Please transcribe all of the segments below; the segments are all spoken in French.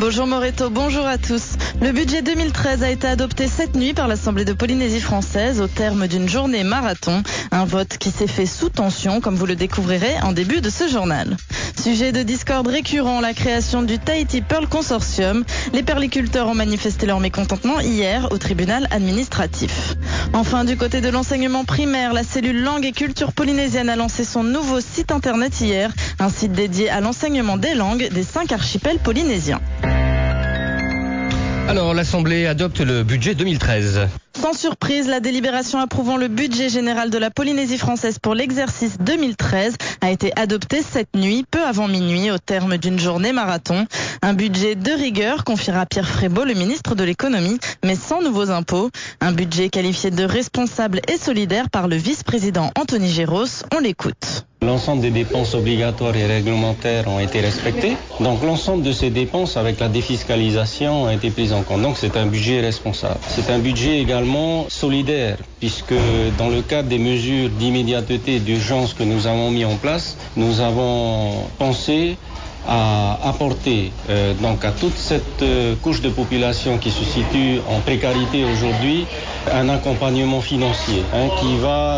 Bonjour Moreto, bonjour à tous. Le budget 2013 a été adopté cette nuit par l'Assemblée de Polynésie française au terme d'une journée marathon. Un vote qui s'est fait sous tension, comme vous le découvrirez en début de ce journal. Sujet de discorde récurrent, la création du Tahiti Pearl Consortium. Les perliculteurs ont manifesté leur mécontentement hier au tribunal administratif. Enfin, du côté de l'enseignement primaire, la cellule langue et culture polynésienne a lancé son nouveau site internet hier, un site dédié à l'enseignement des langues des 5 archipels polynésiens. Alors, l'Assemblée adopte le budget 2013. Sans surprise, la délibération approuvant le budget général de la Polynésie française pour l'exercice 2013 a été adoptée cette nuit, peu avant minuit, au terme d'une journée marathon. Un budget de rigueur, confiera Pierre Frébault, le ministre de l'économie, mais sans nouveaux impôts. Un budget qualifié de responsable et solidaire par le vice-président Anthony Géros. On l'écoute. L'ensemble des dépenses obligatoires et réglementaires ont été respectées. Donc l'ensemble de ces dépenses avec la défiscalisation a été prise en compte. Donc c'est un budget responsable. C'est un budget également solidaire puisque dans le cadre des mesures d'immédiateté et d'urgence que nous avons mis en place, nous avons pensé à apporter donc à toute cette couche de population qui se situe en précarité aujourd'hui un accompagnement financier qui va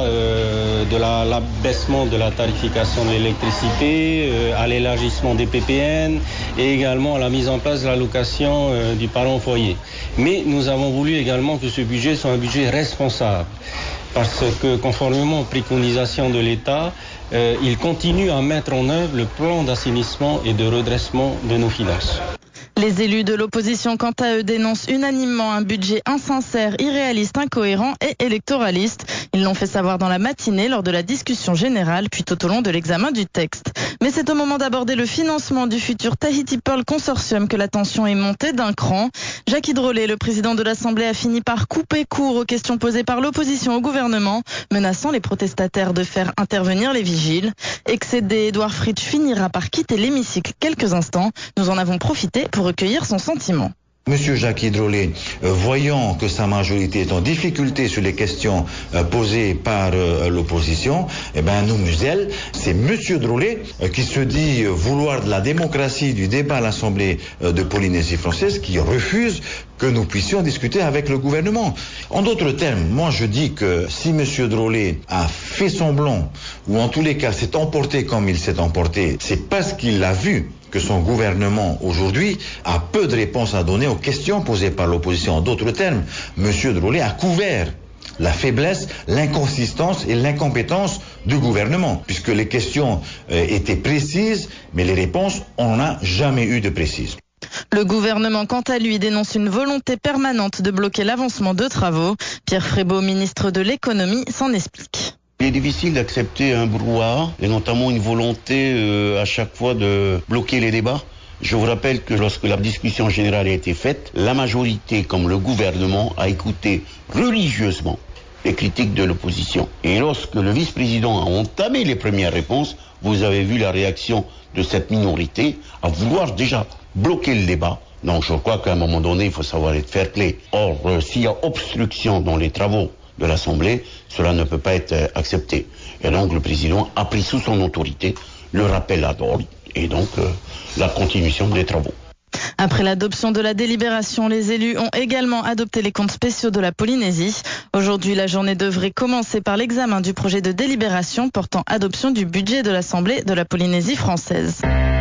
de l'abaissement de la tarification de l'électricité à l'élargissement des PPN et également à la mise en place de l'allocation du parent au foyer. Mais nous avons voulu également que ce budget soit un budget responsable parce que conformément aux préconisations de l'État, il continue à mettre en œuvre le plan d'assainissement et de redressement de nos finances. Les élus de l'opposition, quant à eux, dénoncent unanimement un budget insincère, irréaliste, incohérent et électoraliste. Ils l'ont fait savoir dans la matinée lors de la discussion générale, puis tout au long de l'examen du texte. Mais c'est au moment d'aborder le financement du futur Tahiti Pearl Consortium que la tension est montée d'un cran. Jacques Hydrolet, le président de l'Assemblée, a fini par couper court aux questions posées par l'opposition au gouvernement, menaçant les protestataires de faire intervenir les vigiles. Excédé, Édouard Fritsch finira par quitter l'hémicycle quelques instants. Nous en avons profité pour recueillir son sentiment. Monsieur Jacques Hydrolet, voyant que sa majorité est en difficulté sur les questions posées par l'opposition, nous muselle, c'est Monsieur Drolet qui se dit vouloir de la démocratie du débat à l'Assemblée de Polynésie française qui refuse que nous puissions discuter avec le gouvernement. En d'autres termes, moi je dis que si Monsieur Drolet a fait semblant, ou en tous les cas s'est emporté comme il s'est emporté, c'est parce qu'il a vu que son gouvernement aujourd'hui a peu de réponses à donner aux questions posées par l'opposition. En d'autres termes, M. Drolet a couvert la faiblesse, l'inconsistance et l'incompétence du gouvernement, puisque les questions étaient précises, mais les réponses, on n'a jamais eu de précises. Le gouvernement, quant à lui, dénonce une volonté permanente de bloquer l'avancement de travaux. Pierre Frébault, ministre de l'économie, s'en explique. Il est difficile d'accepter un brouhaha et notamment une volonté à chaque fois de bloquer les débats. Je vous rappelle que lorsque la discussion générale a été faite, la majorité comme le gouvernement a écouté religieusement les critiques de l'opposition. Et lorsque le vice-président a entamé les premières réponses, vous avez vu la réaction de cette minorité à vouloir déjà bloquer le débat. Donc je crois qu'à un moment donné, il faut savoir être fair-play. Or, s'il y a obstruction dans les travaux de l'Assemblée, cela ne peut pas être accepté. Et donc le président a pris sous son autorité le rappel à l'ordre et donc la continuation des travaux. Après l'adoption de la délibération, les élus ont également adopté les comptes spéciaux de la Polynésie. Aujourd'hui, la journée devrait commencer par l'examen du projet de délibération portant adoption du budget de l'Assemblée de la Polynésie française.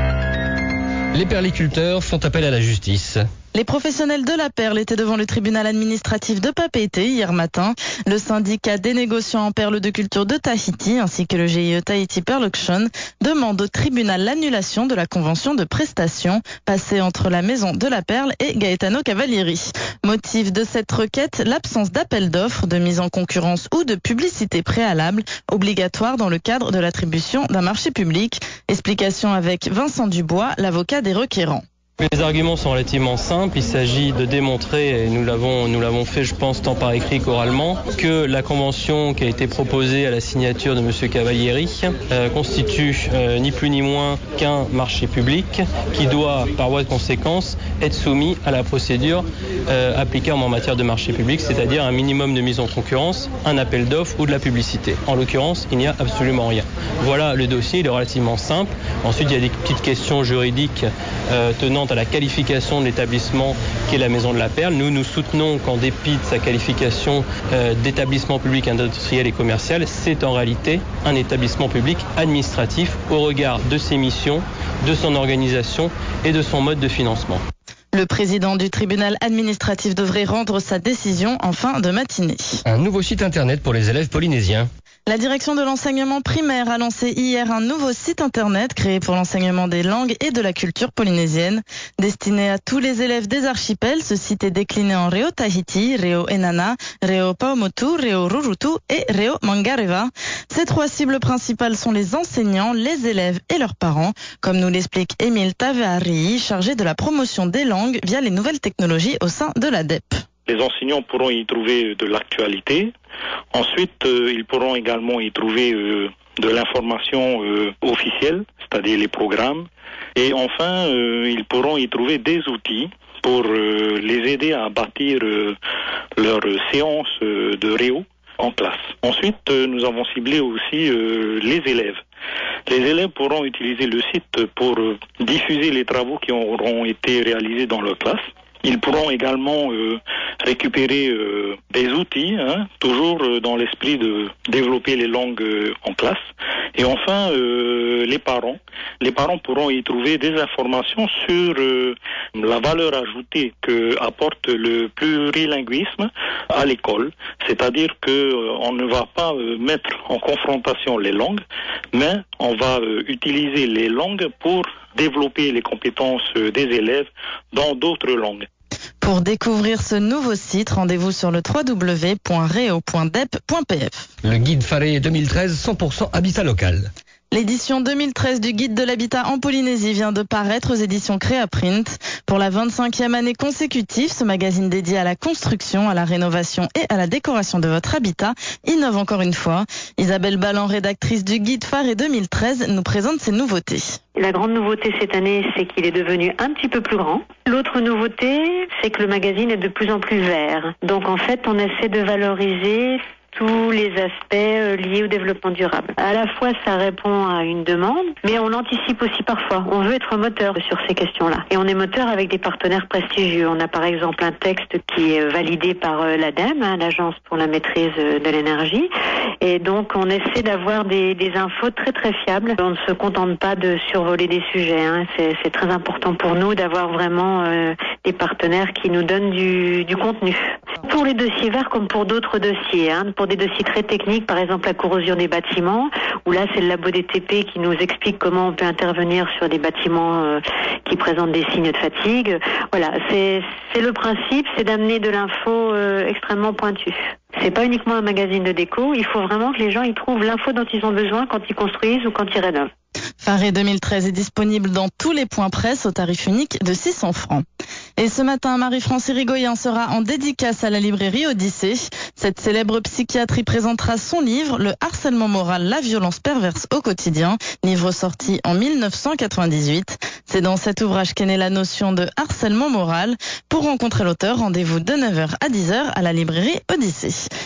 Les perliculteurs font appel à la justice. Les professionnels de la perle étaient devant le tribunal administratif de Papeete hier matin. Le syndicat des négociants en perles de culture de Tahiti ainsi que le GIE Tahiti Pearl Auction demandent au tribunal l'annulation de la convention de prestation passée entre la maison de la perle et Gaetano Cavalieri. Motif de cette requête, l'absence d'appel d'offres, de mise en concurrence ou de publicité préalable obligatoire dans le cadre de l'attribution d'un marché public. Explication avec Vincent Dubois, l'avocat des requérants. Les arguments sont relativement simples. Il s'agit de démontrer, et nous l'avons fait, je pense, tant par écrit qu'oralement, que la convention qui a été proposée à la signature de M. Cavalieri constitue ni plus ni moins qu'un marché public qui doit, par voie de conséquence, être soumis à la procédure applicable en matière de marché public, c'est-à-dire un minimum de mise en concurrence, un appel d'offres ou de la publicité. En l'occurrence, il n'y a absolument rien. Voilà, le dossier, il est relativement simple. Ensuite, il y a des petites questions juridiques tenant à la qualification de l'établissement qu'est la Maison de la Perle. Nous soutenons qu'en dépit de sa qualification d'établissement public industriel et commercial, c'est en réalité un établissement public administratif au regard de ses missions, de son organisation et de son mode de financement. Le président du tribunal administratif devrait rendre sa décision en fin de matinée. Un nouveau site internet pour les élèves polynésiens. La direction de l'enseignement primaire a lancé hier un nouveau site internet créé pour l'enseignement des langues et de la culture polynésienne. Destiné à tous les élèves des archipels, ce site est décliné en Reo Tahiti, Reo Enana, Reo Paumotu, Reo Rurutu et Reo Mangareva. Ces 3 cibles principales sont les enseignants, les élèves et leurs parents, comme nous l'explique Émile Tavearii, chargé de la promotion des langues via les nouvelles technologies au sein de l'ADEP. Les enseignants pourront y trouver de l'actualité. Ensuite, ils pourront également y trouver de l'information officielle, c'est-à-dire les programmes. Et enfin, ils pourront y trouver des outils pour les aider à bâtir leur séance de réo en classe. Ensuite, nous avons ciblé aussi les élèves. Les élèves pourront utiliser le site pour diffuser les travaux qui auront été réalisés dans leur classe. Ils pourront également récupérer des outils, toujours dans l'esprit de développer les langues en classe. Et enfin, les parents. Les parents pourront y trouver des informations sur la valeur ajoutée que apporte le plurilinguisme à l'école. C'est-à-dire qu'on ne va pas mettre en confrontation les langues, mais on va utiliser les langues pour développer les compétences des élèves dans d'autres langues. Pour découvrir ce nouveau site, rendez-vous sur le www.reo.dep.pf. Le guide Faré 2013, 100% habitat local. L'édition 2013 du Guide de l'habitat en Polynésie vient de paraître aux éditions Créaprint. Pour la 25e année consécutive, ce magazine dédié à la construction, à la rénovation et à la décoration de votre habitat innove encore une fois. Isabelle Ballan, rédactrice du Guide Faré 2013, nous présente ses nouveautés. La grande nouveauté cette année, c'est qu'il est devenu un petit peu plus grand. L'autre nouveauté, c'est que le magazine est de plus en plus vert. Donc en fait, on essaie de valoriser tous les aspects liés au développement durable. À la fois, ça répond à une demande, mais on l'anticipe aussi parfois. On veut être moteur sur ces questions-là. Et on est moteur avec des partenaires prestigieux. On a par exemple un texte qui est validé par l'ADEME, l'Agence pour la maîtrise de l'énergie. Et donc, on essaie d'avoir des infos très très fiables. On ne se contente pas de survoler des sujets. C'est très important pour nous d'avoir vraiment des partenaires qui nous donnent du contenu. Pour les dossiers verts comme pour d'autres dossiers, pour des dossiers très techniques, par exemple la corrosion des bâtiments, où là c'est le labo des TP qui nous explique comment on peut intervenir sur des bâtiments qui présentent des signes de fatigue. Voilà, c'est le principe, c'est d'amener de l'info extrêmement pointue. C'est pas uniquement un magazine de déco, il faut vraiment que les gens y trouvent l'info dont ils ont besoin quand ils construisent ou quand ils rénovent. Faré 2013 est disponible dans tous les points presse au tarif unique de 600 francs. Et ce matin, Marie-France Irigoyen sera en dédicace à la librairie Odyssée. Cette célèbre psychiatre y présentera son livre, Le harcèlement moral, la violence perverse au quotidien, livre sorti en 1998. C'est dans cet ouvrage qu'est née la notion de harcèlement moral. Pour rencontrer l'auteur, rendez-vous de 9h à 10h à la librairie Odyssée.